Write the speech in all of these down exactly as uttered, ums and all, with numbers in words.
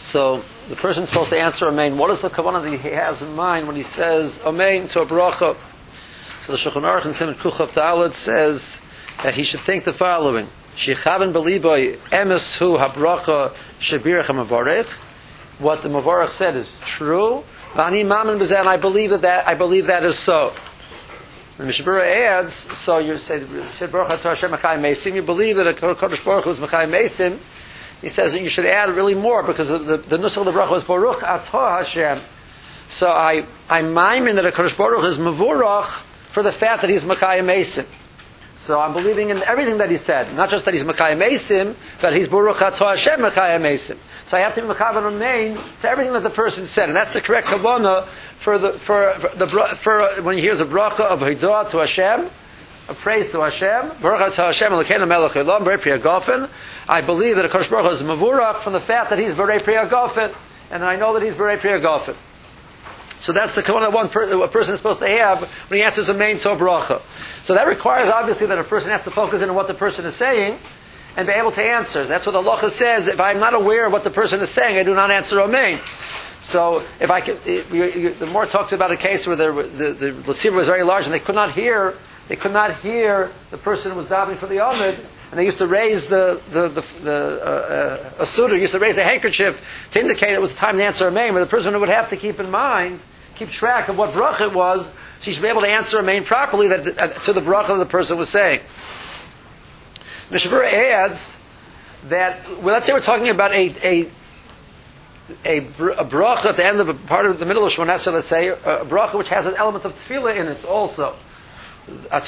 So the person's supposed to answer Amen. What is the kavanah that he has in mind when he says Amen to a bracha? So the Shulchan Aruch in Siman Kuchav Dalet says that he should think the following: Shechaven beliboy emes hu habracha shebirach hamavarech. What the mavarech said is true. Vani mamen b'zeh, and I believe that, that I believe that is so. And Mishabura adds, so you say Shed Baruch Atah Hashem Mechai Mesim. You believe that a Kodesh Baruch Hu is Mechai Mesim. He says that you should add really more because the the, the nusach of the bracha was Baruch Atah Hashem. So I I maimin that a Kodesh Baruch Hu is Mavurach for the fact that he's Mechai Mesim. So I'm believing in everything that he said, not just that he's Mechai Mesim, but he's Baruch Atah Hashem Mechai Mesim. So I have to be Mechavan Amen to everything that the person said, and that's the correct kavanah for the for the for when he hears a bracha of Hidah to Hashem, a praise to Hashem, Baruch Atah Hashem Elokeinu Melech Olam Berei Pri Hagafen. I believe that a Kodesh Baruch Hu is Mavurach from the fact that he's Berei Pri Hagafen, and I know that he's Berei Pri Hagafen. So that's the kavanah one per, a person is supposed to have when he answers a main to a bracha. So that requires obviously that a person has to focus in on what the person is saying and be able to answer. That's what the halacha says. If I'm not aware of what the person is saying, I do not answer Amen. So if I could, it, you, you, the more talks about a case where the the, the tzibur was very large and they could not hear, they could not hear the person who was davening for the Amid, and they used to raise the the the, the uh, uh, a suitor used to raise a handkerchief to indicate it was time to answer Amen. But the person would have to keep in mind, keep track of what bracha it was, so he should be able to answer Amen properly that uh, to the bracha that the person was saying. Mishabura adds that, well, let's say we're talking about a a a, a bracha at the end of a part of the middle of Shemona Esrei, let's say, a bracha which has an element of tefillah in it also. I'm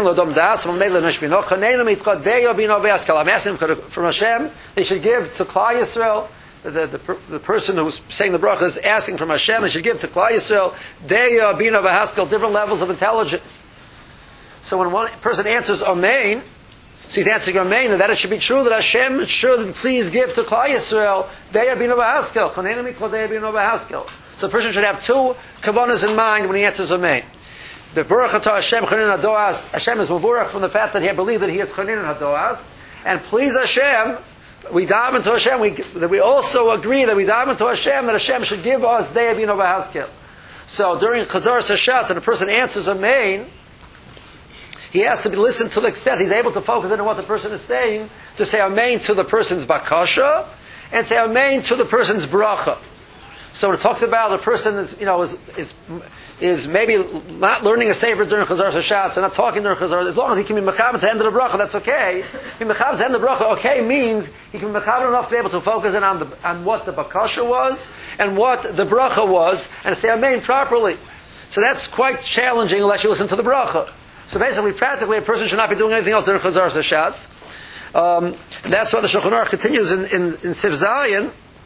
asking from Hashem, they should give to Klal Yisrael, the, the, the person who's saying the bracha is asking from Hashem, they should give to Klal Yisrael, Deya Bina V'Haskel, different levels of intelligence. So when one person answers Amen, so he's answering Amen, that it should be true that Hashem should please give to Klal Yisrael Deya Bina V'Haskel. Chanenu Mikol Deya Bina V'Haskel. So the person should have two kavanas in mind when he answers Amen. The Baruch Atah Hashem Chanin Hadoas. Hashem is Mavurach from the fact that he believed that he is Chanin Hadoas. And please Hashem, we daven to Hashem, we, that we also agree that we daven to Hashem that Hashem should give us Deya Bina V'Haskel. So during Chazaras Hashatz, when a person answers Amen, he has to be listened to the extent he's able to focus on what the person is saying, to say Amen to the person's bakasha, and say Amen to the person's bracha. So when it talks about a person is, you know, is, is, is maybe not learning a sefer during Chazaras Hashatz, and not talking during Chazaras, as long as he can be mechaber to the end of the bracha, that's okay. Be mechaber to the end of the bracha, okay, means he can be mechaber enough to be able to focus in on, the, on what the bakasha was, and what the bracha was, and say Amen properly. So that's quite challenging unless you listen to the bracha. So basically, practically, a person should not be doing anything else during Chazaras Hashatz. Um, that's why the Shulchan Aruch continues in, in, in Siv Zayin.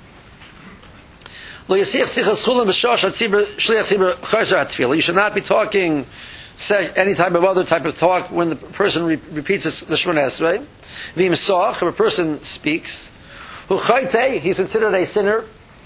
You should not be talking, say, any type of other type of talk when the person re- repeats the Shemona Esrei. If a person speaks, he's considered a sinner.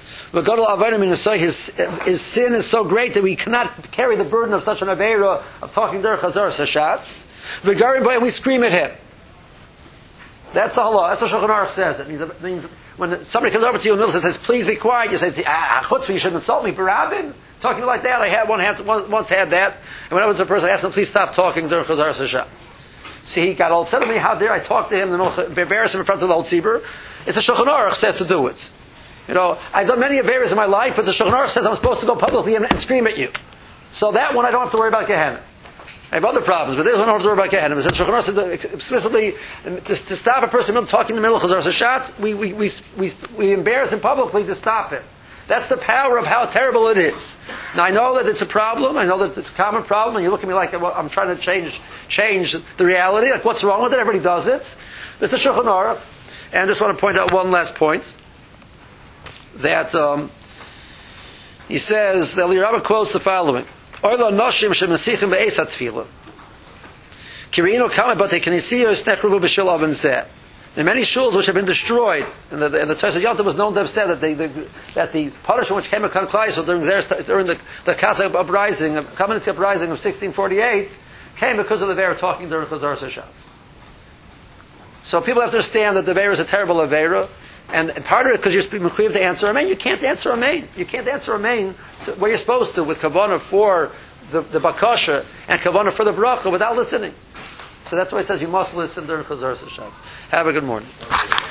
His, his sin is so great that we cannot carry the burden of such an aveira of talking during Chazaras Hashatz. And we scream at him. That's the halal. That's what Shulchan Aruch says. It means, it means when somebody comes over to you in the middle and says, "Please be quiet," you say, "Ah, chutzpah, you shouldn't insult me, Barabin." Talking like that, I had one once had that, and when I went to a person, I asked him, "Please stop talking during Chazaras Hashatz." See, he got all upset at me. How dare I talk to him and also embarrass him in front of the whole tzibur? It's a Shulchan Aruch says to do it. You know, I've done many averas in my life, but the Shulchan Aruch says I'm supposed to go publicly and, and scream at you. So that one I don't have to worry about Gehenna. I have other problems, but this one I don't have to worry about Gehenna. Because Shulchan Aruch said explicitly to, to stop a person from talking in the middle of Chazaras Hashatz, we, we, we, we, we embarrass him publicly to stop him. That's the power of how terrible it is. Now I know that it's a problem. I know that it's a common problem, and you look at me like well, I'm trying to change change the reality. Like what's wrong with it? Everybody does it. It's a Shulchan Aruch. And I just want to point out one last point. That um, he says that the Rabbi quotes the following: "Oila noshim shemasichim be'esat tefillah. Kirino kama bate knesiyos nechruvu b'shil oven zeh." There are many shuls which have been destroyed, and the, and the Tosfos Yom Tov was known to have said that they, the, that the punishment which came upon Klal Yisrael during their during the the Cossack uprising, the Kamenetsky uprising of sixteen forty-eight, came because of the Aveira talking during Chazaras Hashatz. So people have to understand that the Aveira is a terrible Aveira. And part of it, because you're mechuyev to answer amen, you can't answer amen. You can't answer amen so where you're supposed to, with kavanah for the, the bakasha and kavanah for the bracha without listening. So that's why it says you must listen during Chazaras Hashatz. Have a good morning.